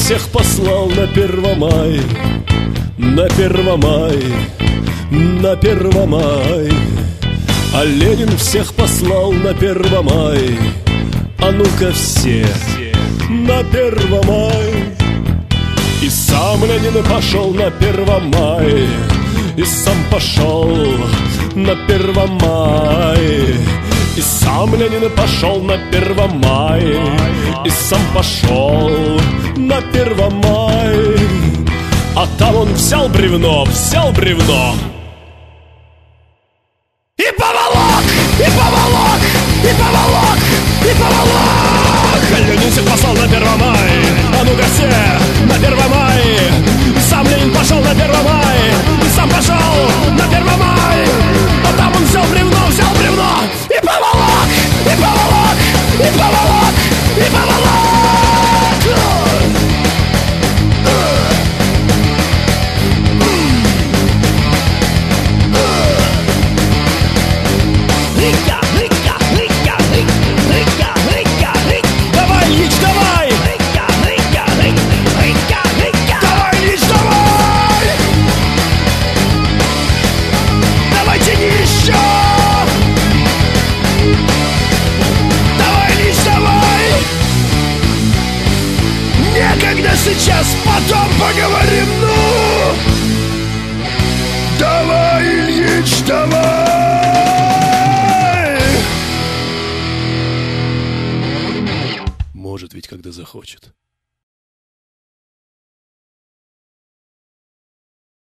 всех послал на Первомай, на Первомай, на Первомай. А Ленин всех послал на Первомай. А ну-ка все на Первомай. И сам Ленин пошел на Первомай, и сам пошел на Первомай. И сам Ленин пошел на Первомай, и сам пошел на Первомай. А там он взял бревно, и поволок, и поволок, и поволок, и поволок. Ленин всех послал на Первомай. А ну-ка все на Первомай. Сам Ленин пошел на Первомай, и сам пошел на Первомай. А там он взял бревно, и поволок, и поволок, и поволок, и поволок. Сейчас, потом поговорим, ну! Давай, Ильич, давай! Может ведь, когда захочет.